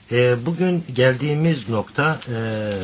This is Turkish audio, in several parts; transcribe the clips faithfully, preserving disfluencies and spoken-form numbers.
E, bugün geldiğimiz nokta e,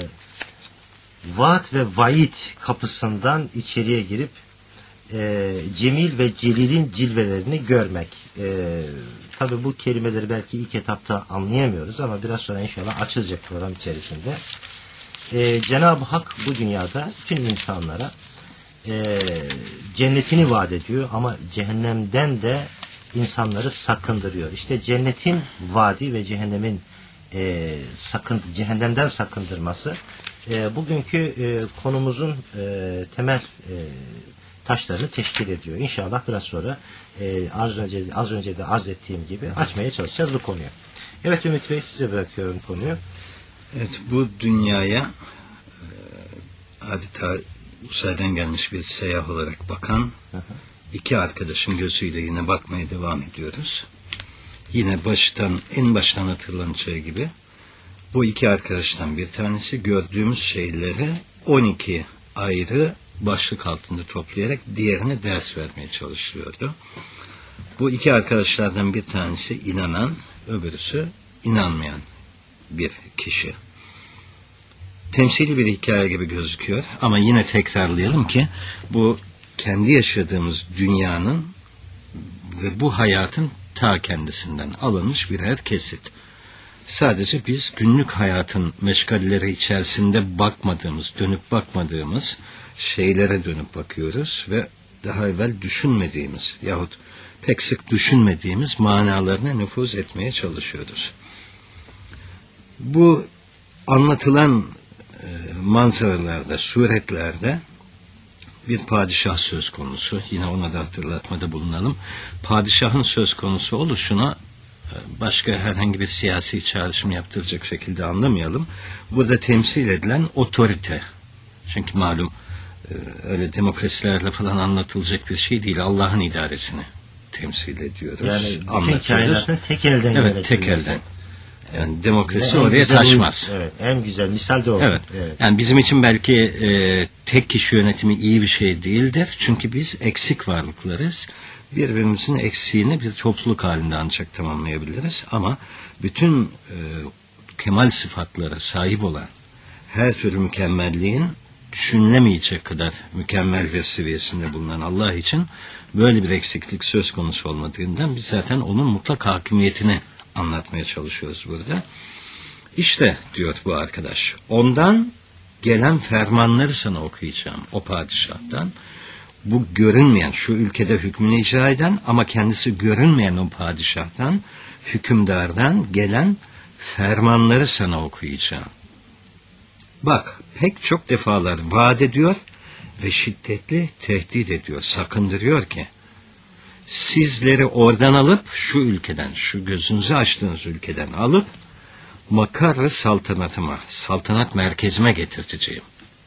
vaat ve vaid kapısından içeriye girip e, Cemil ve Celil'in cilvelerini görmek. E, tabi bu kelimeleri belki ilk etapta anlayamıyoruz ama biraz sonra inşallah açılacak program içerisinde. E, Cenab-ı Hak bu dünyada bütün insanlara e, cennetini vaat ediyor ama cehennemden de insanları sakındırıyor. İşte cennetin vaadi ve cehennemin e, sakın, cehennemden sakındırması e, bugünkü e, konumuzun e, temel e, taşlarını teşkil ediyor. İnşallah biraz sonra e, az önce az önce de arz ettiğim gibi açmaya çalışacağız bu konuyu. Evet Ümit Bey, size bırakıyorum konuyu. Evet, bu dünyaya e, adeta uzaydan gelmiş bir seyyah olarak bakan hı hı. iki arkadaşın gözüyle yine bakmaya devam ediyoruz. Yine baştan, en baştan hatırlanacağı gibi bu iki arkadaştan bir tanesi gördüğümüz şeyleri on iki ayrı başlık altında toplayarak diğerine ders vermeye çalışıyordu. Bu iki arkadaşlardan bir tanesi inanan, öbürüsü inanmayan bir kişi. Temsili bir hikaye gibi gözüküyor ama yine tekrarlayalım ki bu kendi yaşadığımız dünyanın ve bu hayatın ta kendisinden alınmış birer kesit. Sadece biz günlük hayatın meşgalleri içerisinde bakmadığımız, dönüp bakmadığımız şeylere dönüp bakıyoruz ve daha evvel düşünmediğimiz yahut pek sık düşünmediğimiz manalarına nüfuz etmeye çalışıyoruz. Bu anlatılan e, manzaralarda, suretlerde bir padişah söz konusu. Yine ona da hatırlatmada bulunalım. Padişahın söz konusu oluşuna başka herhangi bir siyasi çağrışım yaptıracak şekilde anlamayalım. Burada temsil edilen otorite. Çünkü malum öyle demokrasilerle falan anlatılacak bir şey değil. Allah'ın idaresini temsil ediyoruz. Yani bütün kainatın tek elden evet, tek elden. Yani demokrasi oraya güzel, taşmaz. Evet, en güzel misal de o. Evet. evet. Yani bizim için belki e, tek kişi yönetimi iyi bir şey değildir. Çünkü biz eksik varlıklarız. Birbirimizin eksiğini bir topluluk halinde ancak tamamlayabiliriz. Ama bütün e, kemal sıfatlara sahip olan her türlü mükemmelliğin düşünülemeyecek kadar mükemmel bir seviyesinde bulunan Allah için böyle bir eksiklik söz konusu olmadığından biz zaten onun mutlak hakimiyetini anlatmaya çalışıyoruz burada. İşte diyor bu arkadaş, ondan gelen fermanları sana okuyacağım, o padişahtan. Bu görünmeyen, şu ülkede hükmünü icra eden ama kendisi görünmeyen o padişahtan, hükümdardan gelen fermanları sana okuyacağım. Bak, pek çok defalar vaat ediyor ve şiddetli tehdit ediyor, sakındırıyor ki, sizleri oradan alıp, şu ülkeden, şu gözünüzü açtığınız ülkeden alıp, makarı saltanatıma, saltanat merkezime getirteceğim.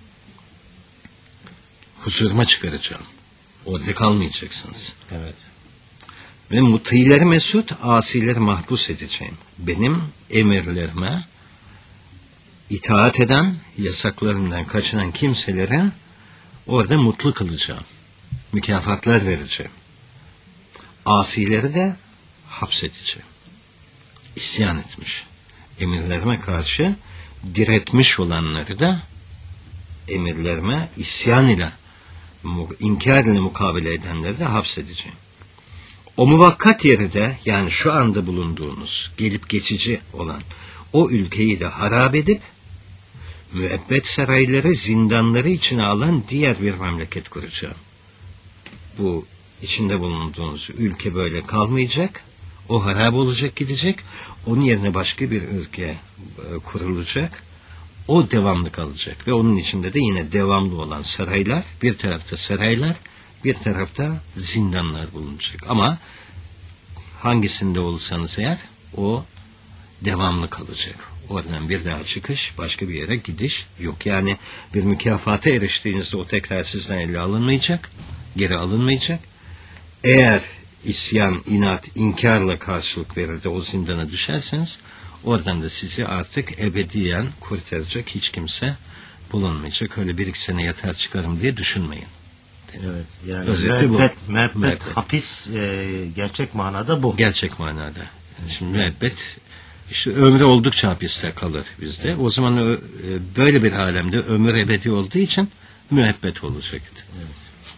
Huzuruma çıkaracağım. Orada kalmayacaksınız. Evet. Ve mutileri mesut, asileri mahpus edeceğim. Benim emirlerime itaat eden, yasaklarından kaçınan kimselere orada mutlu kılacağım. Mükafatlar vereceğim. Asileri de hapsedeceğim. İsyan etmiş. Emirlerime karşı diretmiş olanları da emirlerime isyan ile, inkar ile mukabele edenleri de hapsedeceğim. O muvakkat yeri de, yani şu anda bulunduğunuz, gelip geçici olan o ülkeyi de harap edip, müebbet sarayları, zindanları içine alan diğer bir memleket kuracağım. Bu içinde bulunduğunuz ülke böyle kalmayacak, o harap olacak, gidecek, onun yerine başka bir ülke kurulacak, o devamlı kalacak ve onun içinde de yine devamlı olan saraylar, bir tarafta saraylar, bir tarafta zindanlar bulunacak. Ama hangisinde olursanız eğer o devamlı kalacak. Oradan bir daha çıkış, başka bir yere gidiş yok. Yani bir mükafata eriştiğinizde o tekrar sizden ele alınmayacak, geri alınmayacak. Eğer isyan, inat, inkarla karşılık verir de o zindana düşerseniz, oradan da sizi artık ebediyen kurtaracak hiç kimse bulunmayacak. Öyle bir iki sene yatar çıkarım diye düşünmeyin. Evet. Yani özeti müebbet, bu. Müebbet, Müebbet. hapis e, gerçek manada bu. Gerçek manada. Şimdi müebbet İşte ömrü oldukça hapiste kalır bizde. O zaman ö, e, böyle bir alemde ömür ebedi olduğu için müebbet olacaktı. Evet.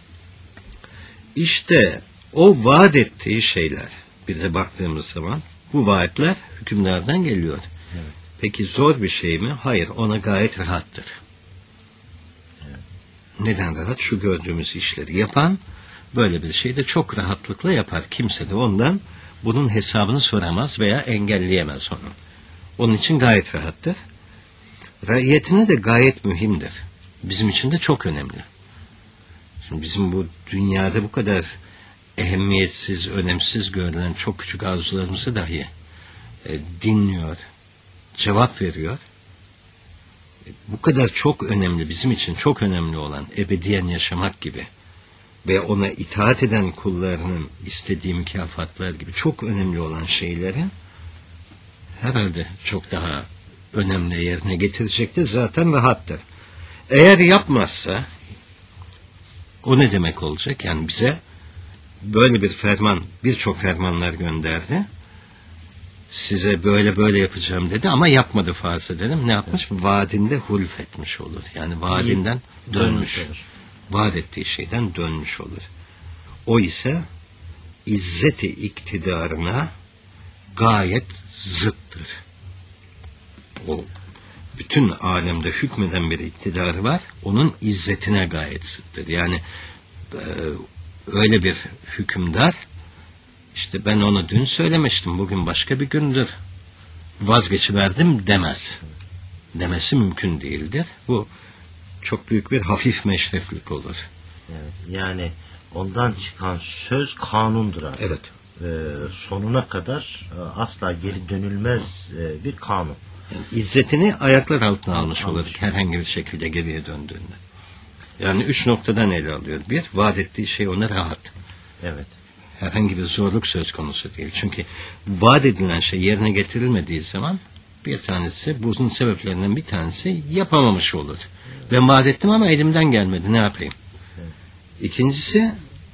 İşte o vaat ettiği şeyler, bir de baktığımız zaman bu vaatler hükümdardan geliyor. Evet. Peki zor bir şey mi? Hayır, ona gayet rahattır. Evet. Neden rahat? Şu gördüğümüz işleri yapan böyle bir şeyi de çok rahatlıkla yapar. Kimse de ondan bunun hesabını soramaz veya engelleyemez onu. Onun için gayet rahattır. Raiyetine de gayet mühimdir. Bizim için de çok önemli. Şimdi bizim bu dünyada bu kadar ehemmiyetsiz, önemsiz görülen çok küçük arzularımızı dahi e, dinliyor, cevap veriyor. E, bu kadar çok önemli, bizim için çok önemli olan ebediyen yaşamak gibi ve ona itaat eden kullarının istediği mükafatlar gibi çok önemli olan şeyleri herhalde çok daha önemli yerine getirecektir. Zaten rahattır. Eğer yapmazsa o ne demek olacak? Yani bize böyle bir ferman, birçok fermanlar gönderdi. Size böyle böyle yapacağım dedi ama yapmadı farz edelim. Ne yapmış? Vaadinde hulf etmiş olur. Yani vaadinden İyi, dönmüş. dönmüş olur. Vaat ettiği şeyden dönmüş olur. O ise izzeti iktidarına gayet zıttır. O bütün alemde hükmeden bir iktidarı var. Onun izzetine gayet zıttır. Yani e, öyle bir hükümdar, işte ben onu dün söylemiştim, bugün başka bir gündür, vazgeçiverdim demez. Demesi mümkün değildir. Bu çok büyük bir hafif meşreflik olur. Evet, yani ondan çıkan söz kanundur artık. Evet. Ee, sonuna kadar e, asla geri dönülmez e, bir kanun. Yani izzetini ayaklar altına almış Almış. olur herhangi bir şekilde geriye döndüğünde. Yani üç noktadan ele alıyor. Bir, vaat ettiği şey ona rahat. Evet. Herhangi bir zorluk söz konusu değil. Çünkü vaat edilen şey yerine getirilmediği zaman bir tanesi, bunun sebeplerinden bir tanesi yapamamış olur. Ben vaat ettim ama elimden gelmedi. Ne yapayım? Evet. İkincisi,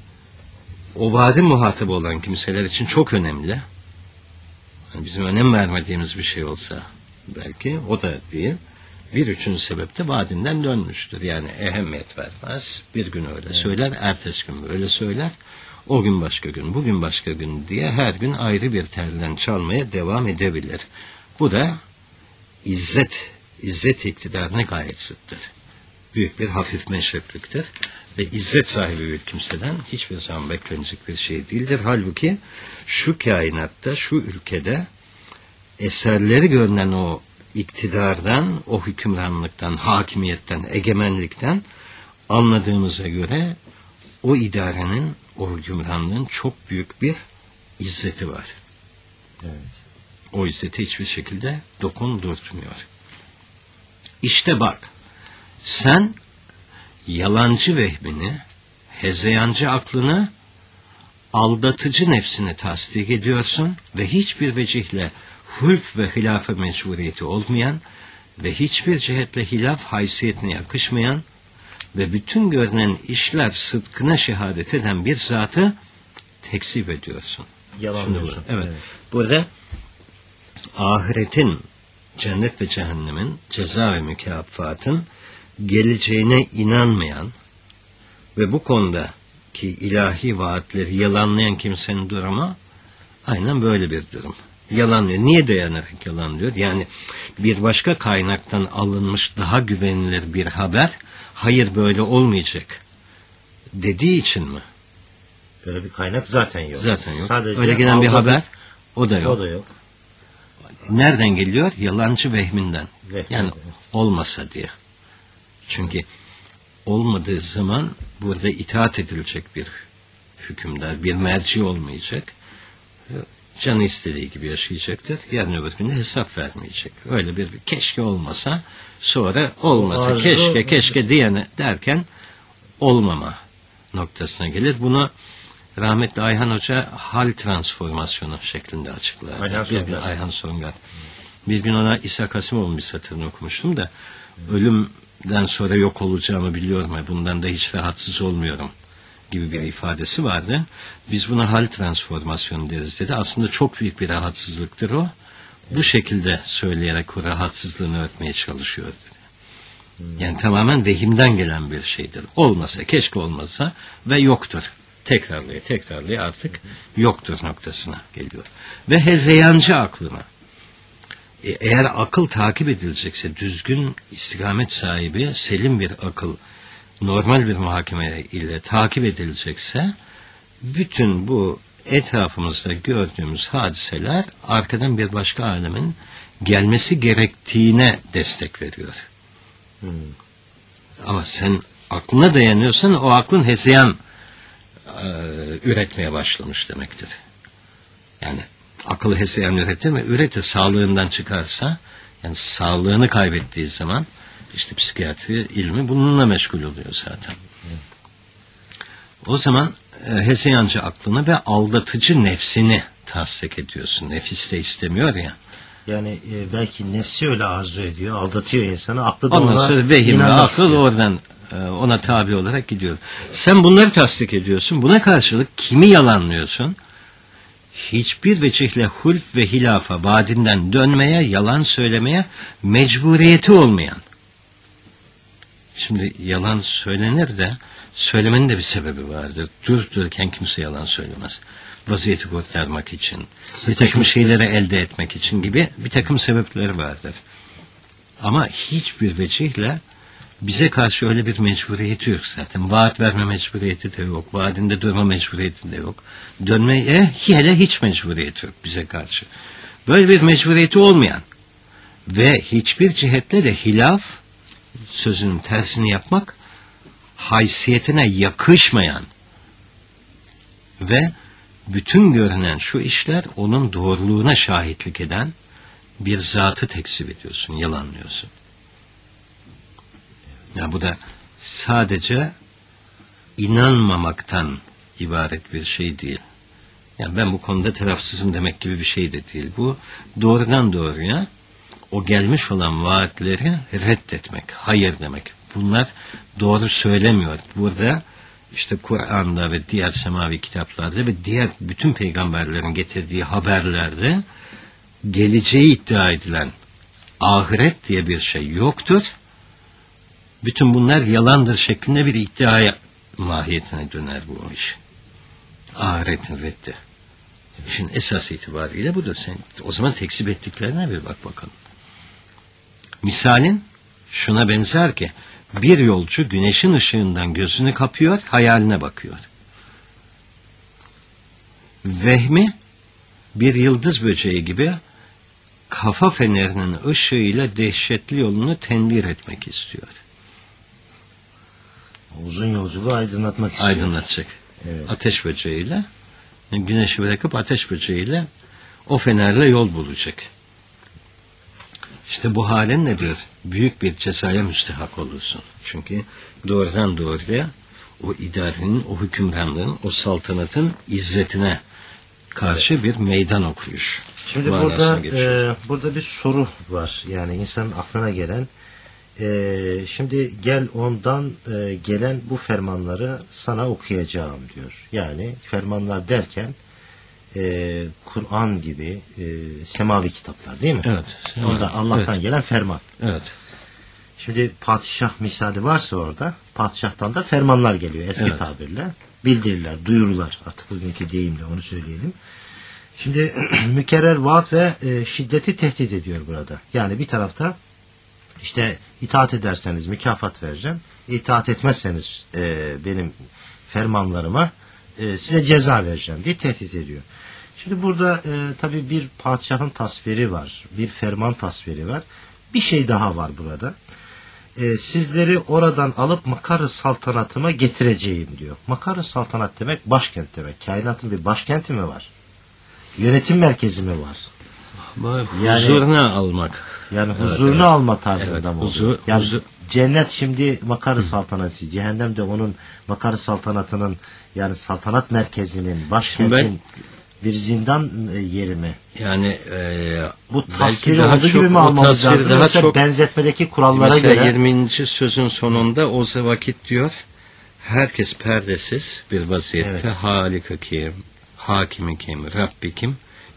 o vaadin muhatabı olan kimseler için çok önemli. Yani bizim önem vermediğimiz bir şey olsa belki o da değil. Bir üçüncü sebep de vaadinden dönmüştür. Yani ehemmiyet vermez. Bir gün öyle evet. söyler, ertesi gün böyle söyler. O gün başka gün, bugün başka gün diye her gün ayrı bir telden çalmaya devam edebilir. Bu da izzet, izzet iktidarına gayet zıttır. Büyük bir hafif meşrepliktir. Ve izzet sahibi bir kimseden hiçbir zaman beklenecek bir şey değildir. Halbuki şu kainatta, şu ülkede eserleri görünen o iktidardan, o hükümranlıktan, hakimiyetten, egemenlikten anladığımıza göre o idarenin, o hükümranlığın çok büyük bir izzeti var. Evet. O izzeti hiçbir şekilde dokundurtmuyor. İşte bak, sen yalancı vehmini, hezeyancı aklını, aldatıcı nefsini tasdik ediyorsun ve hiçbir vecihle hulf ve hilafe mecburiyeti olmayan ve hiçbir cihetle hilaf haysiyetine yakışmayan ve bütün görünen işler sıdkına şehadet eden bir zatı tekzip ediyorsun. Yalanlıyorsun. Evet. evet. Burada ahiretin, cennet ve cehennemin, ceza ve mükafatın geleceğine inanmayan ve bu konudaki ilahi vaatleri yalanlayan kimsenin durumu aynen böyle bir durum. Yalanlıyor. Niye dayanarak yalanlıyor? Yani bir başka kaynaktan alınmış daha güvenilir bir haber, hayır böyle olmayacak dediği için mi? Böyle bir kaynak zaten yok. Zaten yok. Sadece öyle gelen bir aldadık- haber, o da yok. O da yok. Nereden geliyor? Yalancı vehminden. Vehminden, Yani evet. olmasa diye. Çünkü olmadığı zaman burada itaat edilecek bir hükümdar, bir merci olmayacak. Canı istediği gibi yaşayacaktır. Yarın öbür gün de hesap vermeyecek. Öyle bir keşke olmasa, sonra olmasa, arzu- keşke keşke diyene derken olmama noktasına gelir. Bunu rahmetli Ayhan Hoca hal transformasyonu şeklinde açıklar. Ayhan Bir gün Songar. Ayhan Songar. Bir gün ona İsa Kasimov'un bir satırını okumuştum da ölümden sonra yok olacağımı biliyorum ve bundan da hiç rahatsız olmuyorum gibi bir ifadesi vardı. Biz buna hal transformasyonu deriz dedi. Aslında çok büyük bir rahatsızlıktır o. bu şekilde söyleyerek o rahatsızlığını örtmeye çalışıyor dedi. Yani tamamen vehimden gelen bir şeydir. Olmasa, keşke olmasa ve yoktur. Tekrarlaya tekrarlaya artık yoktur noktasına geliyor. Ve hezeyancı aklına. E, eğer akıl takip edilecekse, düzgün istikamet sahibi, selim bir akıl, normal bir muhakeme ile takip edilecekse, bütün bu etrafımızda gördüğümüz hadiseler arkadan bir başka alemin gelmesi gerektiğine destek veriyor. Hmm. Ama sen aklına dayanıyorsan o aklın hezeyan e, üretmeye başlamış demektir. Yani akıl hezeyan üretir mi? Üretir, sağlığından çıkarsa, yani sağlığını kaybettiği zaman işte psikiyatri ilmi bununla meşgul oluyor zaten. Hmm. O zaman e, hezeyancı aklını ve aldatıcı nefsini tasdik ediyorsun. Nefis de istemiyor ya. Yani e, belki nefsi öyle arzu ediyor, aldatıyor insanı. Aklı da ondan ona sonra vehim ve akıl istiyor. oradan e, ona tabi olarak gidiyor. Sen bunları tasdik ediyorsun. Buna karşılık kimi yalanlıyorsun? Hiçbir vecihle hulf ve hilafa, vaadinden dönmeye, yalan söylemeye mecburiyeti olmayan. Şimdi yalan söylenir de söylemenin de bir sebebi vardır. Dur dururken kimse yalan söylemez. Vaziyeti kurtarmak için, bir takım şeyleri elde etmek için gibi bir takım sebepleri vardır. Ama hiçbir vecihle bize karşı öyle bir mecburiyeti yok zaten. Vaat verme mecburiyeti de yok. Vaadinde durma mecburiyeti de yok. Dönmeye hele hiç mecburiyeti yok bize karşı. Böyle bir mecburiyeti olmayan ve hiçbir cihetle de hilaf, sözünün tersini yapmak, haysiyetine yakışmayan ve bütün görünen şu işler onun doğruluğuna şahitlik eden bir zatı tekzip ediyorsun, yalanlıyorsun. Ya bu da sadece inanmamaktan ibaret bir şey değil. Yani ben bu konuda tarafsızım demek gibi bir şey de değil. Bu doğrudan doğruya o gelmiş olan vaatleri reddetmek, hayır demek. Bunlar doğru söylemiyor. Burada işte Kur'an'da ve diğer semavi kitaplarda ve diğer bütün peygamberlerin getirdiği haberlerde geleceği iddia edilen ahiret diye bir şey yoktur. Bütün bunlar yalandır şeklinde bir iddiaya mahiyetine döner bu iş. Ahiretin reddi. İşin esas itibariyle budur. Sen o zaman tekzip ettiklerine bir bak bakalım. Misalin şuna benzer ki bir yolcu güneşin ışığından gözünü kapıyor, hayaline bakıyor. Vehmi bir yıldız böceği gibi kafa fenerinin ışığıyla dehşetli yolunu tenvir etmek istiyor. Uzun yolculuğu aydınlatmak istiyor. Aydınlatacak. Evet. Ateş böceğiyle, güneşi bırakıp ateş böceğiyle o fenerle yol bulacak. İşte bu halin ne diyor? Büyük bir cezaya müstehak olursun. Çünkü doğrudan doğruya o idarenin, o hükümranlığın, o saltanatın izzetine karşı evet. bir meydan okuyuş. Şimdi burada e, burada bir soru var. Yani insanın aklına gelen e, şimdi gel ondan e, gelen bu fermanları sana okuyacağım diyor. Yani fermanlar derken e, Kur'an gibi e, semavi kitaplar değil mi? Evet. Orada Allah'tan evet. gelen ferman. Evet. Şimdi padişah misali varsa orada padişahtan da fermanlar geliyor eski evet. tabirle. Bildiriler, duyurular. Artık bugünkü deyimle onu söyleyelim. Şimdi mükerrer vaat ve e, şiddeti tehdit ediyor burada. Yani bir tarafta işte itaat ederseniz mükafat vereceğim. İtaat etmezseniz e, benim fermanlarıma e, size ceza vereceğim diye tehdit ediyor. Şimdi burada e, tabii bir padişahın tasviri var. Bir ferman tasviri var. Bir şey daha var burada. E, sizleri oradan alıp Makar-ı Saltanat'ıma getireceğim diyor. Makar-ı Saltanat demek başkent demek. Kainatın bir başkenti mi var? Yönetim merkezi mi var? Huzuruna yani, almak. Yani huzurunu evet, evet. alma tarzında evet, mı huzur, yani huzur. Cennet şimdi Makar-ı Saltanatı, cehennem de onun Makar-ı Saltanatının yani saltanat merkezinin, başkentin ben, bir zindan yeri mi? Yani e, bu tasviri olduğu gibi mi almamız lazım? Daha Yoksa çok, benzetmedeki kurallara mesela göre. yirminci sözün sonunda o vakit diyor herkes perdesiz bir vaziyette evet. Halik-i kim, Hakim-i kim, Rabbi kim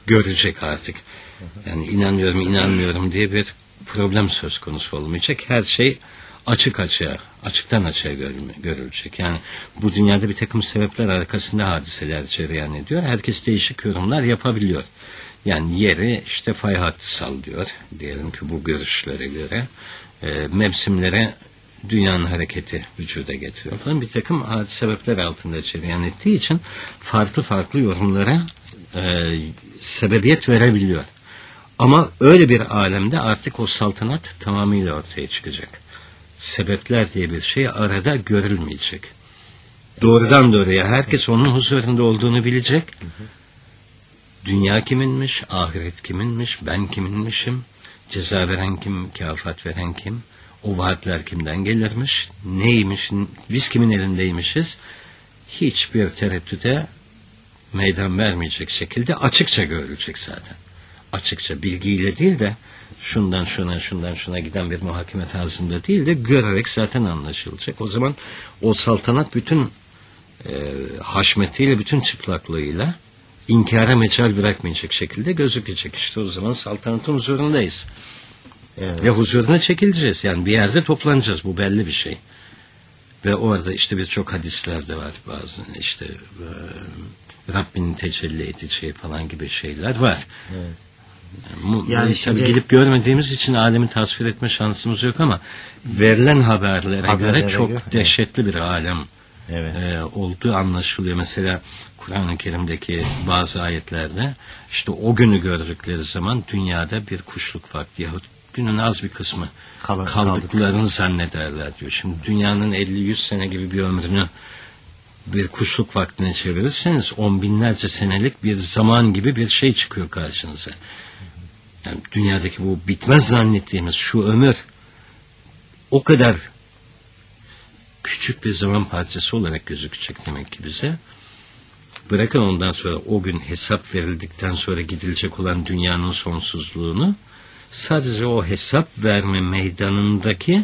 görecek artık. Yani inanıyorum inanmıyorum diye bir problem söz konusu olmayacak. Her şey açık açığa, açıktan açığa görülme- görülecek. Yani bu dünyada bir takım sebepler arkasında hadiseler cereyan ediyor. Herkes değişik yorumlar yapabiliyor. Yani yeri işte fay hattı sallıyor. Diyelim ki bu görüşlere göre. E, mevsimlere dünyanın hareketi vücuda getiriyor falan. Bir takım hadise sebepler altında cereyan ettiği için farklı farklı yorumlara e, sebebiyet verebiliyor. Ama öyle bir alemde artık o saltanat tamamıyla ortaya çıkacak. Sebepler diye bir şey arada görülmeyecek. Doğrudan doğruya herkes onun huzurunda olduğunu bilecek. Dünya kiminmiş, ahiret kiminmiş, ben kiminmişim, ceza veren kim, mükafat veren kim, o vaatler kimden gelirmiş, neymiş, biz kimin elindeymişiz, hiçbir tereddüte meydan vermeyecek şekilde açıkça görülecek zaten. Açıkça bilgiyle değil de şundan şuna şundan şuna giden bir muhakeme tarzında değil de görerek zaten anlaşılacak. O zaman o saltanat bütün e, haşmetiyle, bütün çıplaklığıyla inkara mecal bırakmayacak şekilde gözükecek. İşte o zaman saltanatın huzurundayız. Evet. Ve huzuruna çekileceğiz. Yani bir yerde toplanacağız. Bu belli bir şey. Ve orada işte birçok hadisler de var bazı. İşte e, Rabbinin tecelli edeceği falan gibi şeyler var. Evet. Yani, Yani tabii şimdi- gidip görmediğimiz için alemi tasvir etme şansımız yok ama verilen haberlere, Haberlere göre çok göre, dehşetli bir alem Evet. e, olduğu anlaşılıyor. Mesela Kur'an-ı Kerim'deki bazı ayetlerde işte o günü gördükleri zaman dünyada bir kuşluk vakti yahut günün az bir kısmı Kal- kaldıklarını zannederler diyor. Şimdi dünyanın elli yüz sene gibi bir ömrünü bir kuşluk vaktine çevirirseniz on binlerce senelik bir zaman gibi bir şey çıkıyor karşınıza. Yani dünyadaki bu bitmez zannettiğimiz şu ömür o kadar küçük bir zaman parçası olarak gözükecek demek ki bize. Bırakın ondan sonra o gün hesap verildikten sonra gidilecek olan dünyanın sonsuzluğunu, sadece o hesap verme meydanındaki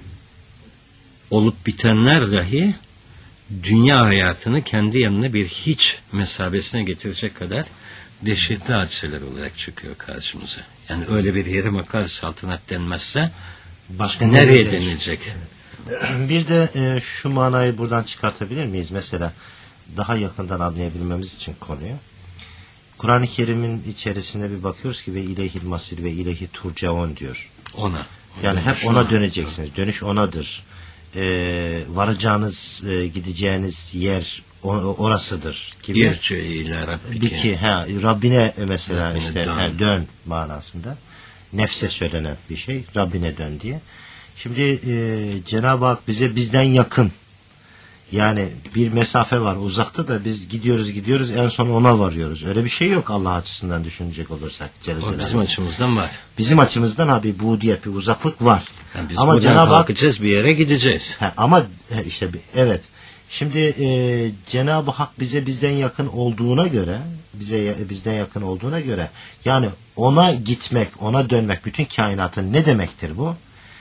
olup bitenler dahi dünya hayatını kendi yanına bir hiç mesabesine getirecek kadar dehşetli hadiseler olarak çıkıyor karşımıza. Yani öyle bir yere makar saltanat denmezse Başka nereye denecek? denilecek? Bir de e, şu manayı buradan çıkartabilir miyiz? Mesela daha yakından anlayabilmemiz için konuyu. Kur'an-ı Kerim'in içerisinde bir bakıyoruz ki ve ileyhil masir ve ileyhi turcaun diyor. Ona. Yani hep Şuna. ona döneceksiniz. Dönüş onadır. Ee, varacağınız, e, gideceğiniz yer o- orasıdır gibi. İrci ile Rabbike. Bir ki ha, Rabbine mesela Rabbine işte dön. ha, dön manasında. Nefse söylenen bir şey. Rabbine dön diye. Şimdi e, Cenab-ı Hak bize bizden yakın. Yani bir mesafe var uzakta da biz gidiyoruz gidiyoruz en son ona varıyoruz. Öyle bir şey yok Allah açısından düşünecek olursak. Celle O Celaluhu. bizim açımızdan var. Bizim açımızdan abi budiyet bir uzaklık var. Yani biz Ama buradan Cenab-ı Hak kalkacağız, bir yere gideceğiz. he, ama he, işte bir- evet. Şimdi e, Cenab-ı Hak bize bizden yakın olduğuna göre, bize ya- bizden yakın olduğuna göre, yani ona gitmek, ona dönmek, bütün kainatın ne demektir bu?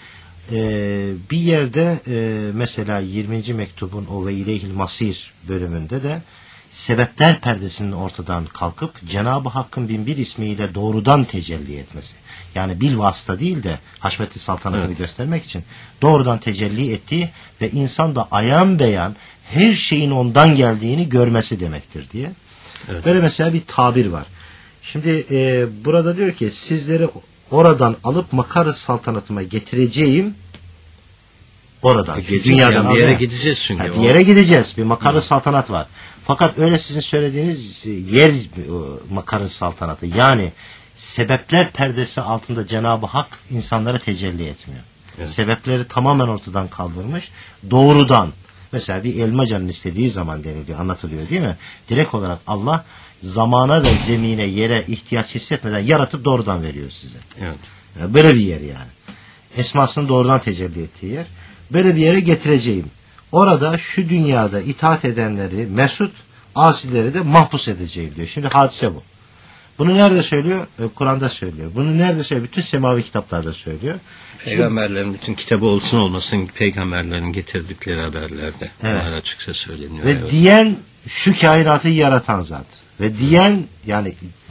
E, bir yerde e, mesela yirminci mektubun o ve ileyhil masir bölümünde de sebepler perdesinin ortadan kalkıp Cenab-ı Hakk'ın bin bir ismiyle doğrudan tecelli etmesi. Yani bil vasıta değil de haşmetli saltanatını Evet. göstermek için doğrudan tecelli ettiği ve insan da ayan beyan her şeyin ondan geldiğini görmesi demektir diye. Evet. Böyle mesela bir tabir var. Şimdi e, burada diyor ki sizleri oradan alıp makar saltanatıma getireceğim oradan. E, Şu gideceğiz yani, bir al- yere he. gideceğiz çünkü. Ha, O- bir yere gideceğiz. Bir makarı saltanat var. Fakat öyle sizin söylediğiniz yer o, makarı saltanatı. Yani sebepler perdesi altında Cenab-ı Hak insanlara tecelli etmiyor. Evet. Sebepleri tamamen ortadan kaldırmış. Doğrudan. Mesela bir elma canın istediği zaman deniliyor, anlatılıyor değil mi? Direkt olarak Allah zamana ve zemine, yere ihtiyaç hissetmeden yaratıp doğrudan veriyor size. Evet. Yani böyle bir yer yani. Esmasının doğrudan tecelli ettiği yer. Böyle bir yere getireceğim. Orada şu dünyada itaat edenleri mesut, asileri de mahpus edeceğim diyor. Şimdi hadise bu. Bunu nerede söylüyor? Ee, Kur'an'da söylüyor. Bunu nerede söylüyor? Bütün semavi kitaplarda söylüyor. Peygamberlerin bütün kitabı olsun olmasın peygamberlerin getirdikleri haberlerde. Evet. Bunlar açıkça söyleniyor. Ve evet. diyen şu kainatı yaratan zat. Ve diyen yani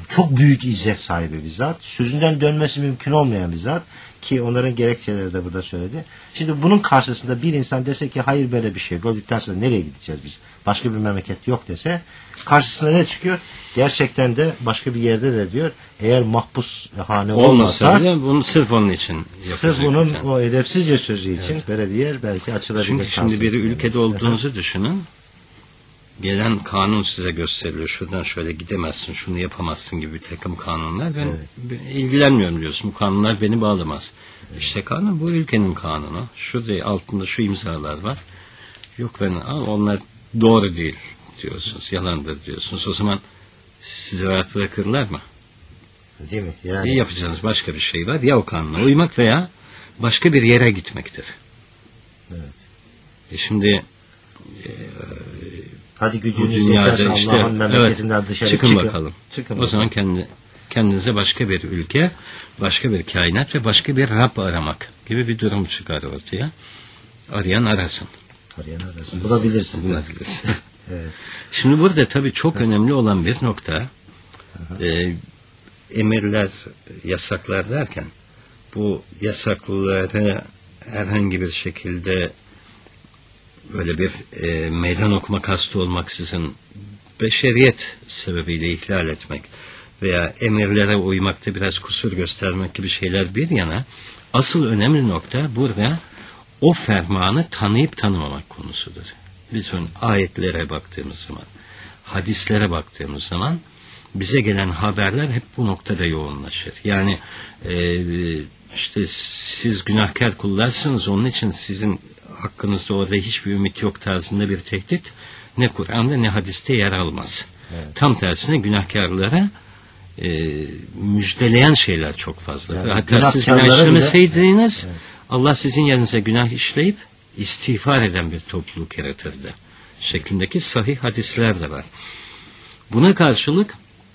çok büyük izzet sahibi bir zat. Sözünden dönmesi mümkün olmayan bir zat. Ki onların gerekçeleri de burada söyledi. Şimdi bunun karşısında bir insan dese ki hayır böyle bir şey. Öldükten sonra nereye gideceğiz biz? Başka bir memleket yok dese karşısına ne çıkıyor? Gerçekten de başka bir yerde de diyor eğer mahpus hane Olmasa olmasa bile bunu sırf onun için yapacak. sırf onun insan. o edepsizce sözü için evet. böyle bir yer belki açılabilir. Çünkü şimdi bir ülkede olduğunuzu düşünün. Gelen kanun size gösteriliyor. Şuradan şöyle gidemezsin, şunu yapamazsın gibi bir takım kanunlar. Ben evet. ilgilenmiyorum diyorsun. Bu kanunlar beni bağlamaz. Evet. İşte kanun bu ülkenin kanunu. Şurada altında şu imzalar var. Yok ben al onlar doğru değil diyorsunuz. Yalandır diyorsunuz. O zaman sizi rahat bırakırlar mı? Değil mi? Yani... İyi yapacağınız başka bir şey var. Ya o kanuna uymak veya başka bir yere gitmektir. Evet. E şimdi e, hadi gücünüz dünyada yeterse işte, Allah'ın memleketinden evet, dışarı çıkın, çıkın bakalım. Çıkın o bakalım. zaman kendi kendinize başka bir ülke, başka bir kainat ve başka bir Rab aramak gibi bir durum çıkar ortaya. Arayan arasın. Arayan arasın. Bulabilirsin. Bulabilirsin. Evet. Şimdi burada tabii çok önemli olan bir nokta e, emirler, yasaklar derken bu yasakları herhangi bir şekilde böyle bir e, meydan okuma kastı olmaksızın beşeriyet sebebiyle ihlal etmek veya emirlere uymakta biraz kusur göstermek gibi şeyler bir yana, asıl önemli nokta burada o fermanı tanıyıp tanımamak konusudur. Biz ön ayetlere baktığımız zaman, hadislere baktığımız zaman bize gelen haberler hep bu noktada yoğunlaşır. Yani e, işte siz günahkar kullarsınız, onun için sizin hakkınızda orada hiçbir ümit yok tarzında bir tehdit ne Kur'an'da ne hadiste yer almaz. Evet. Tam tersine günahkarlara e, müjdeleyen şeyler çok fazladır. Yani hatta siz günah işlemeseydiniz bile... evet. Allah sizin yerinize günah işleyip istiğfar eden bir topluluk yaratırdı. Şeklindeki sahih hadisler de var. Buna karşılık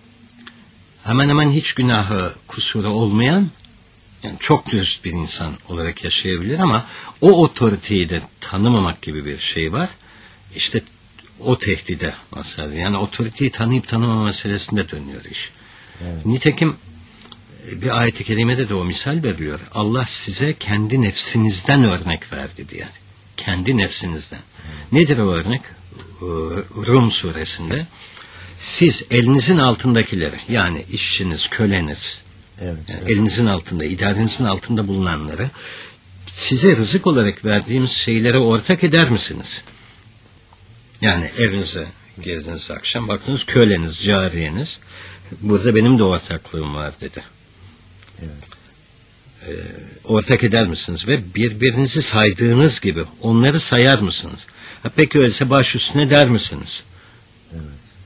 hemen hemen hiç günahı, kusuru olmayan, yani çok dürüst bir insan olarak yaşayabilir ama o otoriteyi de tanımamak gibi bir şey var. İşte o tehdide mesela. Yani otoriteyi tanıyıp tanımama meselesinde dönüyor iş. Evet. Nitekim bir ayet-i kerimede de o misal veriliyor. Allah size kendi nefsinizden örnek verdi diye. Kendi nefsinizden. Evet. Nedir o örnek? Rum suresinde. Siz elinizin altındakileri, yani işçiniz, köleniz, evet, yani evet. elinizin altında, idarenizin altında bulunanları size rızık olarak verdiğimiz şeylere ortak eder misiniz? Yani evinize girdiniz akşam, baktınız köleniz, cariyeniz, burada benim de ortaklığım var dedi. Evet. Ee, ortak eder misiniz? Ve birbirinizi saydığınız gibi onları sayar mısınız? Ha, peki öyleyse baş üstüne der misiniz? Evet.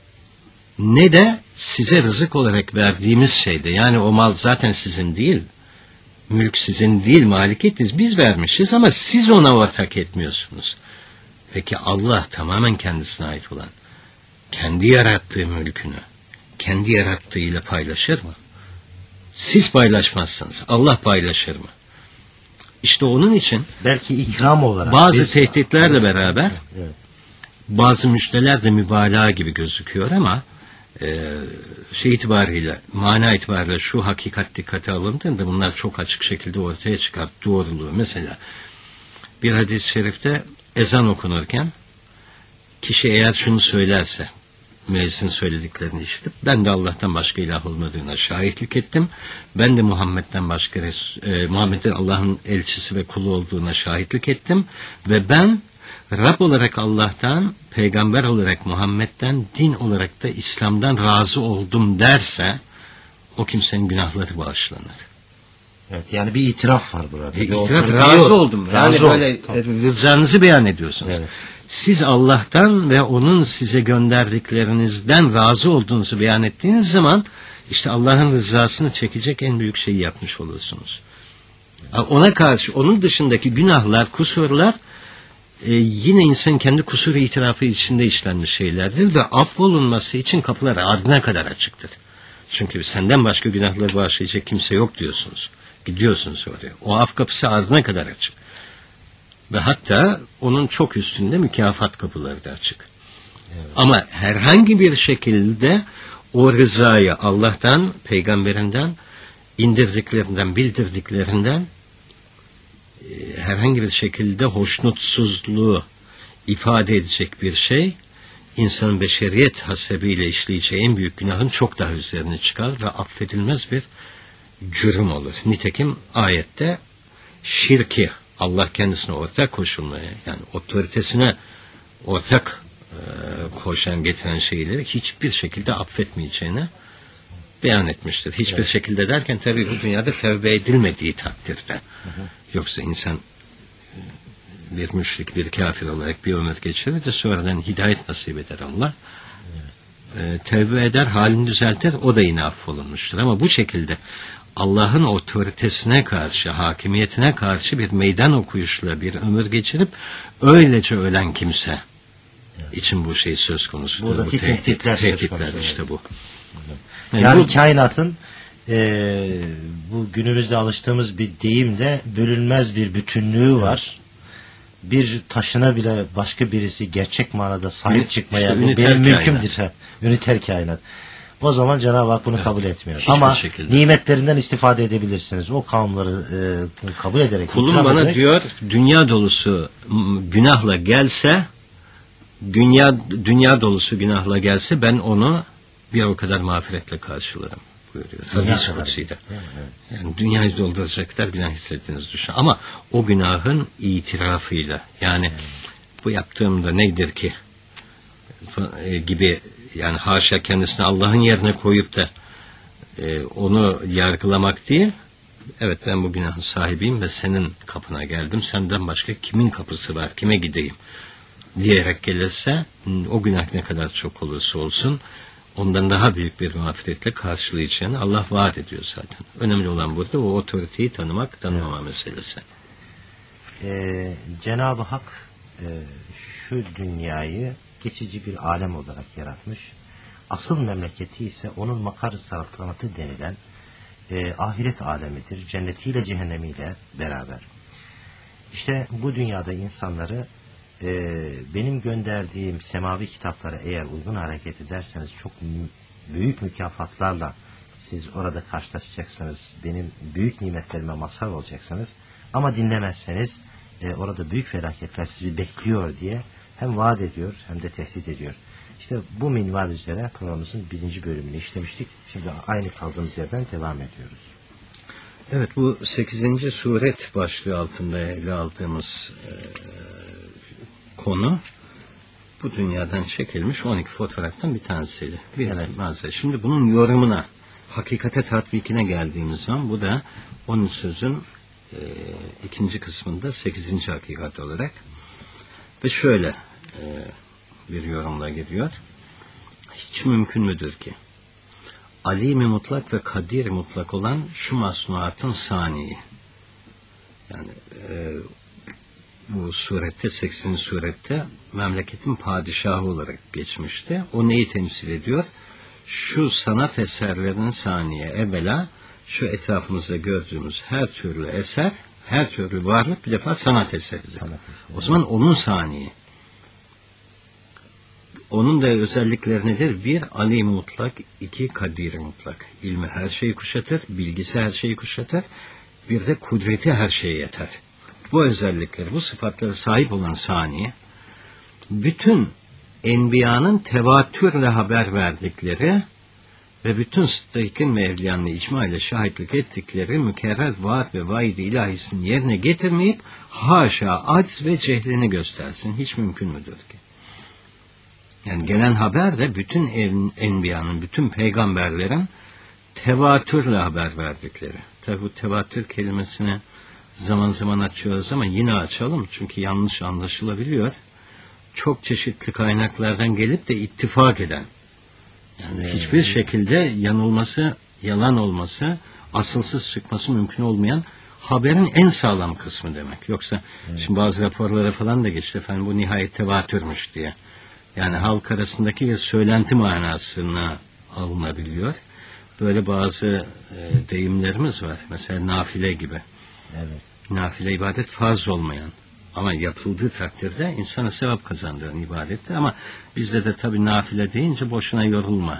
Ne de size rızık olarak verdiğimiz şeyde, yani o mal zaten sizin değil, mülk sizin değil, malikiyetiniz, biz vermişiz ama siz ona ortak etmiyorsunuz. Peki Allah tamamen kendisine ait olan, kendi yarattığı mülkünü, kendi yarattığıyla paylaşır mı? Siz paylaşmazsınız, Allah paylaşır mı? İşte onun için belki ikram olarak bazı biz... tehditlerle beraber evet. bazı müjdeler de mübalağa gibi gözüküyor ama e, şey itibariyle, mana itibariyle şu hakikat dikkate alındığında bunlar çok açık şekilde ortaya çıkar doğruluğu. Mesela bir hadis-i şerifte ezan okunurken kişi eğer şunu söylerse, müezzin'in söylediklerini işitip ben de Allah'tan başka ilah olmadığına şahitlik ettim. Ben de Muhammed'den başka e, Muhammed'in Allah'ın elçisi ve kulu olduğuna şahitlik ettim ve ben Rab olarak Allah'tan, peygamber olarak Muhammed'den, din olarak da İslam'dan razı oldum derse o kimsenin günahları bağışlanır. Evet, yani bir itiraf var burada. E, itiraf, razı oldum. Yani razı böyle tamam. Rızanızı beyan ediyorsunuz. Evet. Siz Allah'tan ve onun size gönderdiklerinizden razı olduğunuzu beyan ettiğiniz zaman işte Allah'ın rızasını çekecek en büyük şeyi yapmış olursunuz. Evet. Ona karşı onun dışındaki günahlar, kusurlar e, yine insan kendi kusur itirafı içinde işlenmiş şeylerdir ve affolunması için kapılar ardına kadar açıktır. Çünkü senden başka günahları bağışlayacak kimse yok diyorsunuz. Gidiyorsunuz oraya. O af kapısı ardına kadar açık. Ve hatta onun çok üstünde mükafat kapıları da açık. Evet. Ama herhangi bir şekilde o rızayı Allah'tan, peygamberinden, indirdiklerinden, bildirdiklerinden e, herhangi bir şekilde hoşnutsuzluğu ifade edecek bir şey, insanın beşeriyet hasebiyle işleyeceği en büyük günahın çok daha üzerine çıkar ve affedilmez bir cürüm olur. Nitekim ayette şirki, Allah kendisine ortak koşulmaya, yani otoritesine ortak e, koşan, getiren şeyleri hiçbir şekilde affetmeyeceğini beyan etmiştir. Hiçbir evet. şekilde derken tabii bu dünyada tevbe edilmediği takdirde. Hı hı. Yoksa insan bir müşrik, bir kafir olarak bir ömür geçirir de sonradan hidayet nasip eder Allah. Evet. E, tevbe eder, halini düzeltir, o da yine affolunmuştur. Ama bu şekilde Allah'ın otoritesine karşı, hakimiyetine karşı bir meydan okuyuşla bir ömür geçirip öylece ölen kimse evet. için bu şey söz konusu. Buradaki bu tehdit, tehditler, tehditler söz konusu. işte bu. Yani, yani bu, kainatın e, bu günümüzde alıştığımız bir deyimle bölünmez bir bütünlüğü var. Bir taşına bile başka birisi gerçek manada sahip Ün, çıkmaya işte bu benim mümkündür. Üniter kainat. O zaman Cenab-ı Hak bunu evet. kabul etmiyor. Hiçbir Ama şekilde. nimetlerinden istifade edebilirsiniz. O kavimleri e, kabul ederek. Kulum bana ederek, diyor, dünya dolusu günahla gelse, dünya dünya dolusu günahla gelse ben onu bir o kadar mağfiretle karşılarım buyuruyor. Hadis kutsi'de. Yani dünyayı dolduracaklar, günah hissettiğinizi düşün. Ama o günahın itirafıyla, yani evet. bu yaptığımda nedir ki gibi, yani haşa kendisini Allah'ın yerine koyup da e, onu yargılamak değil, evet ben bu günahın sahibiyim ve senin kapına geldim, senden başka kimin kapısı var, kime gideyim diyerek gelirse, o günah ne kadar çok olursa olsun ondan daha büyük bir mağfiretle karşılayacağını Allah vaat ediyor zaten. Önemli olan burada o otoriteyi tanımak, tanımama evet. meselesi. Ee, Cenab-ı Hak e, şu dünyayı geçici bir alem olarak yaratmış. Asıl memleketi ise onun makar-ı saltanatı denilen e, ahiret alemidir. Cennetiyle cehennemiyle beraber. İşte bu dünyada insanları e, benim gönderdiğim semavi kitaplara eğer uygun hareket ederseniz çok mü- büyük mükafatlarla siz orada karşılaşacaksınız. Benim büyük nimetlerime mazhar olacaksınız. Ama dinlemezseniz e, orada büyük felaketler sizi bekliyor diye hem vaat ediyor hem de tehdit ediyor. İşte bu minval üzere programımızın birinci bölümünü işlemiştik. Şimdi aynı kaldığımız yerden devam ediyoruz. Evet, bu sekizinci suret başlığı altında ele aldığımız e, konu bu dünyadan çekilmiş on iki fotoğraftan bir tanesiydi. Bir evet. Maalesef. Şimdi bunun yorumuna, hakikate tatbikine geldiğimiz zaman bu da onun sözün e, ikinci kısmında sekizinci hakikat olarak ve şöyle e, bir yorumla geliyor. Hiç mümkün müdür ki alim-i mutlak ve kadir-i mutlak olan şu masnuatın saniyi, yani e, bu surette, sekizinci surette memleketin padişahı olarak geçmişti. O neyi temsil ediyor? Şu sanat eserlerinin saniye, evvela şu etrafımızda gördüğümüz her türlü eser, her türlü varlık bir defa sanat eseridir. Sanat eseri. O zaman onun saniye. Onun da özellikleri nedir? Bir, alim mutlak, iki, kadir mutlak. İlmi her şeyi kuşatır, bilgisi her şeyi kuşatır, bir de kudreti her şeye yeter. Bu özellikleri, bu sıfatlara sahip olan saniye, bütün enbiyanın tevatürle haber verdikleri ve bütün sıddıkın ve evliyanın icma ile şahitlik ettikleri mükerrer vaat ve vaid-i ilahisini yerine getirmeyip haşa acz ve cehlini göstersin. Hiç mümkün müdür ki? Yani gelen haber de bütün enbiyanın, bütün peygamberlerin tevatürle haber verdikleri. Tabi bu tevatür kelimesini zaman zaman açıyoruz ama yine açalım çünkü yanlış anlaşılabiliyor. Çok çeşitli kaynaklardan gelip de ittifak eden, yani hmm. hiçbir şekilde yanılması, yalan olması, asılsız çıkması mümkün olmayan haberin en sağlam kısmı demek. Yoksa hmm. şimdi bazı raporlara falan da geçti efendim bu nihayet tevatürmüş diye. Yani halk arasındaki bir söylenti manasına alınabiliyor. Böyle bazı e, deyimlerimiz var. Mesela nafile gibi. Evet. Nafile ibadet farz olmayan ama yapıldığı takdirde insana sevap kazandıran ibadettir. Ama bizde de tabii nafile deyince boşuna yorulma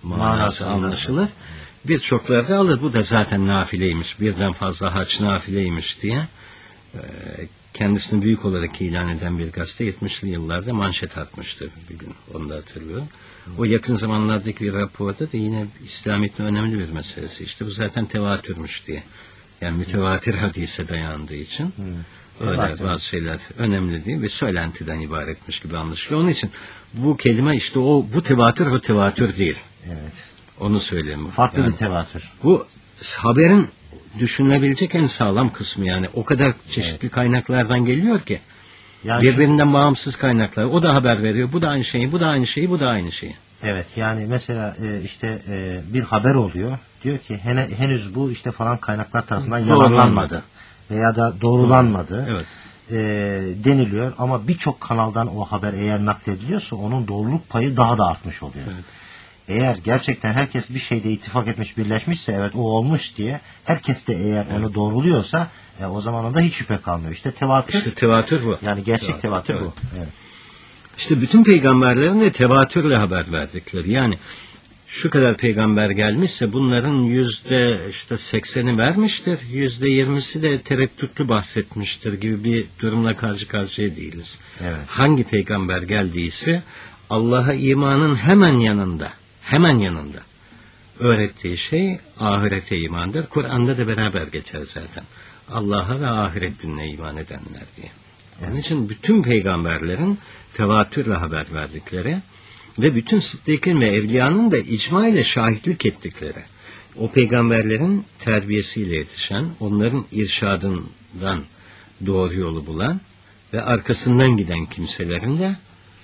manası Manasında. anlaşılır. Birçokları da alır. Bu da zaten nafileymiş. Birden fazla haç nafileymiş diye e, kendisini büyük olarak ilan eden bir gazete yetmişli yıllarda manşet atmıştır bir gün. Onu da hatırlıyorum. O yakın zamanlardaki bir raporda da yine İslamiyet'in önemli bir meselesi. İşte bu zaten tevatürmüş diye. Yani mütevatir hadise dayandığı için Hmm. öyle Evet. bazı şeyler önemli değil ve söylentiden ibaretmiş gibi anlaşılıyor. Onun için bu kelime işte o bu tevatür o tevatür değil. Evet. Onu söyleyeyim. Farklı Yani bir tevatür. bu haberin düşünülebilecek en sağlam kısmı yani. O kadar çeşitli Evet. kaynaklardan geliyor ki. Yani Birbirinden bağımsız kaynaklar. O da haber veriyor. Bu da aynı şeyi, bu da aynı şeyi, bu da aynı şeyi. Evet, yani mesela e, işte e, bir haber oluyor. Diyor ki hene, henüz bu işte falan kaynaklar tarafından Doğrulanmadı. yalanlanmadı veya da doğrulanmadı Evet. e, deniliyor ama birçok kanaldan o haber eğer naklediliyorsa onun doğruluk payı daha da artmış oluyor. Evet. Eğer gerçekten herkes bir şeyde ittifak etmiş, birleşmişse evet o olmuş diye herkes de eğer onu doğruluyorsa e, o zaman onda hiç şüphe kalmıyor. İşte tevatür, İşte tevatür bu. yani gerçek tevatür, evet. bu. Evet. İşte bütün peygamberlerin de tevatürle haber verdikleri. Yani şu kadar peygamber gelmişse bunların yüzde işte sekseni vermiştir, yüzde yirmisi de tereddütlü bahsetmiştir gibi bir durumla karşı karşıya değiliz. Evet. Hangi peygamber geldiyse Allah'a imanın hemen yanında, hemen yanında öğrettiği şey ahirete imandır. Kur'an'da da beraber geçer zaten. Allah'a ve ahiret gününe iman edenler diye. Onun için bütün peygamberlerin tevatürle haber verdikleri ve bütün sıddıkın ve evliyanın da icma ile şahitlik ettikleri, o peygamberlerin terbiyesiyle yetişen, onların irşadından doğru yolu bulan ve arkasından giden kimselerin de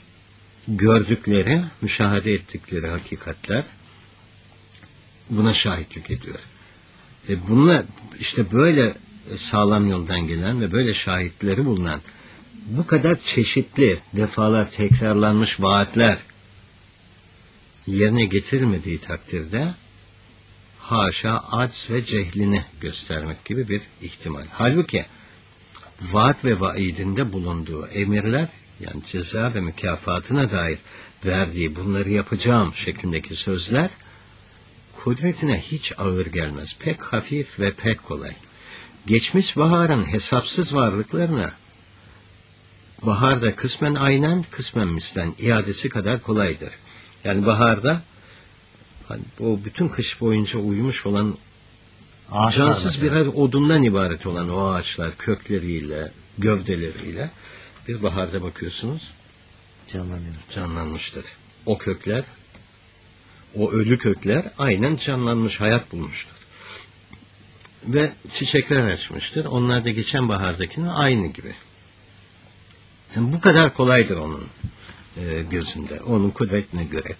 gördükleri, müşahede ettikleri hakikatler buna şahitlik ediyor. Ve bunlar işte böyle sağlam yoldan gelen ve böyle şahitleri bulunan bu kadar çeşitli defalar tekrarlanmış vaatler yerine getirilmediği takdirde haşa acz ve cehlini göstermek gibi bir ihtimal. Halbuki vaat ve vaidinde bulunduğu emirler yani ceza ve mükafatına dair verdiği bunları yapacağım şeklindeki sözler kudretine hiç ağır gelmez. Pek hafif ve pek kolay. Geçmiş baharın hesapsız varlıklarına baharda kısmen aynen, kısmen mislen iadesi kadar kolaydır. Yani baharda hani o bütün kış boyunca uyumuş olan Ağaçlar cansız mesela. birer odundan ibaret olan o ağaçlar kökleriyle, gövdeleriyle bir baharda bakıyorsunuz Canlanıyor. canlanmıştır. O kökler, o ölü kökler aynen canlanmış, hayat bulmuştur. Ve çiçekler açmıştır. Onlar da geçen bahardakinin aynı gibi. Yani bu kadar kolaydır onun e, gözünde, onun kudretine göre.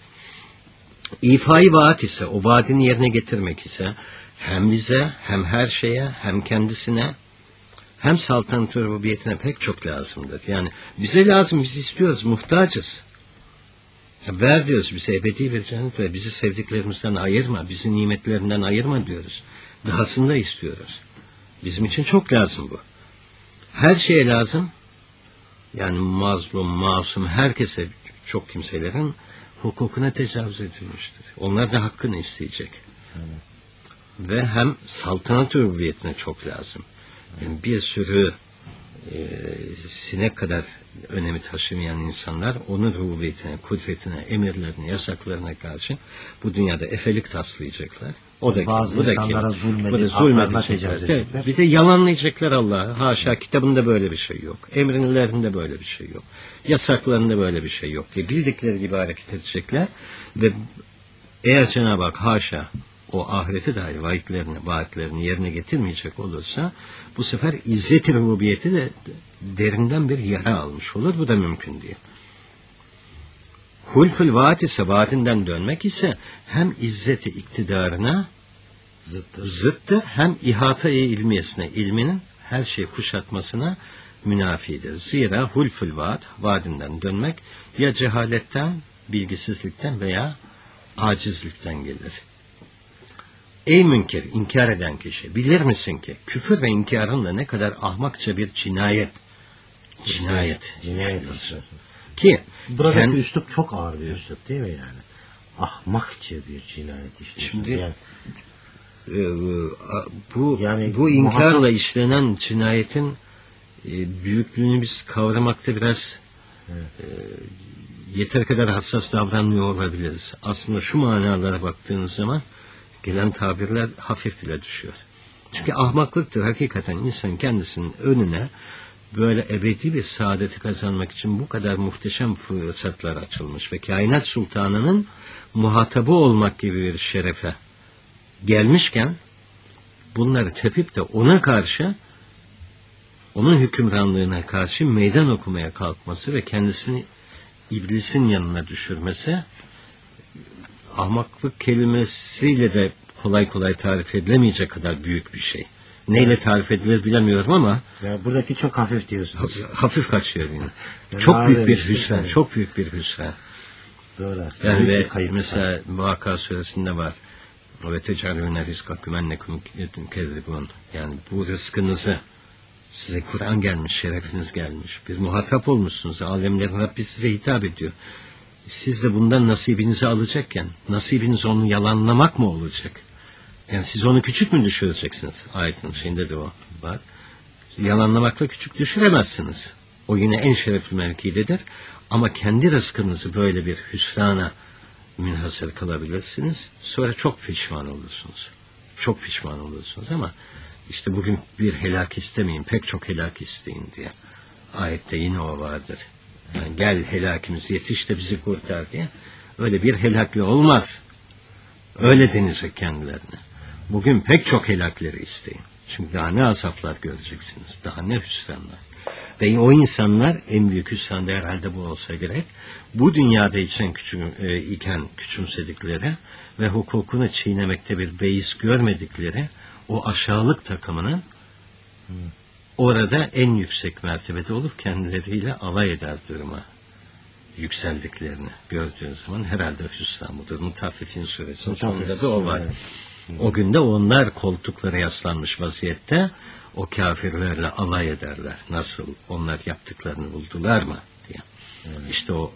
İfai vaat ise, o vaadini yerine getirmek ise hem bize, hem her şeye, hem kendisine, hem saltanat rububiyetine pek çok lazımdır. Yani bize lazım, biz istiyoruz, muhtacız. Ya ver diyoruz bize ebedi bir cennet ve bizi sevdiklerimizden ayırma, bizi nimetlerinden ayırma diyoruz. Dahasını da istiyoruz. Bizim için çok lazım bu. Her şeye lazım. Yani mazlum, masum, herkese, çok kimselerin hukukuna tecavüz edilmiştir. Onlar da hakkını isteyecek. Evet. Ve hem saltanat rububiyetine çok lazım. Yani bir sürü e, sinek kadar önemi taşımayan insanlar onun rububiyetine, kudretine, emirlerine, yasaklarına karşı bu dünyada efelik taslayacaklar. O da bazı bu da insanlara kim? zulmedip, Bu da haklarına tecavüz zulmedecekler. edecekler. Bir de yalanlayacaklar Allah'ı. Haşa kitabında böyle bir şey yok. Emirlerinde böyle bir şey yok. Yasaklarında böyle bir şey yok diye bildikleri gibi hareket edecekler ve eğer Cenab-ı Hak haşa o ahirete dair vaatlerini, vaatlerini yerine getirmeyecek olursa bu sefer izzet-i rububiyeti de derinden bir yara almış olur. Bu da mümkün değil. Hulfül vaat ise vaadinden dönmek ise hem izzeti iktidarına zıttır, zıttır hem ihata-i ilmiyesine, ilminin her şeyi kuşatmasına münafidir. Zira hulfül vaat, vaadinden dönmek ya cehaletten, bilgisizlikten veya acizlikten gelir. Ey münker, inkar eden kişi, bilir misin ki küfür ve inkarınla ne kadar ahmakça bir cinayet, cinayet, Cinayet. ki Buradaki kend- üslup çok ağır bir üslup değil mi yani? ahmakça bir cinayet işliyorsunuz. Şimdi yani, e, bu Yani bu inkarla muhakkak- işlenen cinayetin e, büyüklüğünü biz kavramakta biraz e, yeter kadar hassas davranmıyor olabiliriz. Aslında şu manalara baktığınız zaman gelen tabirler hafif bile düşüyor. Çünkü ahmaklıktır hakikaten insan kendisinin önüne böyle ebedi bir saadeti kazanmak için bu kadar muhteşem fırsatlar açılmış ve kainat sultanının muhatabı olmak gibi bir şerefe gelmişken bunları tepip de ona karşı, onun hükümranlığına karşı meydan okumaya kalkması ve kendisini iblisin yanına düşürmesi, ahmaklık kelimesiyle de kolay kolay tarif edilemeyecek kadar büyük bir şey. Neyle tarif edilir bilemiyorum ama yani buradaki çok hafif diyorsunuz. hafif kaçıyor yine. Yani Çok büyük ağır bir bir şey, hüsran, evet. çok büyük bir hüsran. Doğru aslında. Yani Büyük ve bir kayıp. mesela Vaka suresinde var. Ve tecalüne rizkakum ennekum kezzibun. Yani bu rızkınızı size Kur'an gelmiş, şerefiniz gelmiş. Bir muhatap olmuşsunuz. Alemlerin Rabbi size hitap ediyor. Siz de bundan nasibinizi alacakken nasibiniz onu yalanlamak mı olacak? Yani siz onu küçük mü düşüreceksiniz? Ayetin şeyinde de o var. Yalanlamakla küçük düşüremezsiniz. O yine en şerefli mevkidedir. Ama kendi rızkınızı böyle bir hüsrana münhasır kılabilirsiniz. Sonra çok pişman olursunuz. Çok pişman olursunuz ama işte bugün bir helak istemeyin, pek çok helak isteyin diye. Ayette yine o vardır. Yani gel helakimiz yetiş de bizi kurtar diye. Öyle bir helakle olmaz. Öyle denecek kendilerine. Bugün pek çok helakleri isteyin. Çünkü daha ne azaplar göreceksiniz. Daha ne hüsranlar. Ve o insanlar en büyük hüsran da herhalde bu olsa gerek. Bu dünyada için küçüm, e, iken küçümsedikleri ve hukukunu çiğnemekte bir beis görmedikleri o aşağılık takımının hmm. orada en yüksek mertebede olup kendileriyle alay eder duruma yükseldiklerini gördüğün zaman herhalde hüsran budur. Mutaffifin suresinin sonunda da o var. Evet. O günde onlar koltuklara yaslanmış vaziyette o kafirlerle alay ederler. Nasıl onlar yaptıklarını buldular mı diye. Evet. İşte o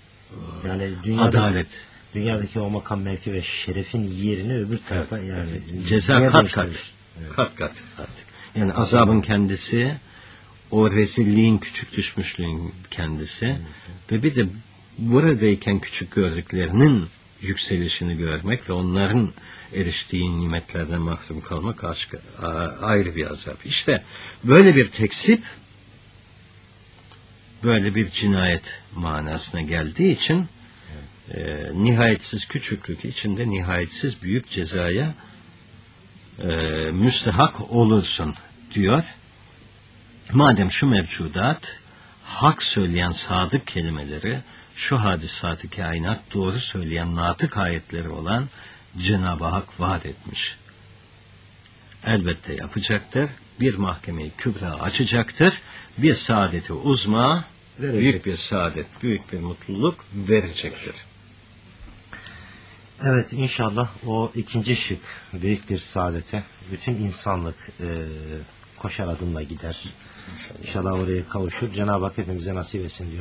yani dünyada, adalet. Dünyadaki o makam mevki ve şerefin yerini öbür tarafa evet, yani evet. Ceza kat kat. Evet. Kat kat artık. Yani azabın kendisi, o rezilliğin, küçük düşmüşlüğün kendisi evet. Ve bir de buradayken küçük gördüklerinin yükselişini görmek ve onların eriştiği nimetlerden mahrum kalmak aşk, ayrı bir azap. İşte böyle bir tekzip, böyle bir cinayet manasına geldiği için e, nihayetsiz küçüklük içinde nihayetsiz büyük cezaya e, müstehak olursun diyor. Madem şu mevcudat hak söyleyen sadık kelimeleri, şu hadisat-ı kainat doğru söyleyen natık ayetleri olan Cenab-ı Hak vaat etmiş. Elbette yapacaktır. Bir mahkeme-i kübra açacaktır. Bir saadeti uzma, verecek. Büyük bir saadet, büyük bir mutluluk verecektir. Evet, inşallah o ikinci şık büyük bir saadete bütün insanlık e, koşar adımla gider. İnşallah, İnşallah oraya kavuşur. Cenab-ı Hak hepimize nasip etsin diyor.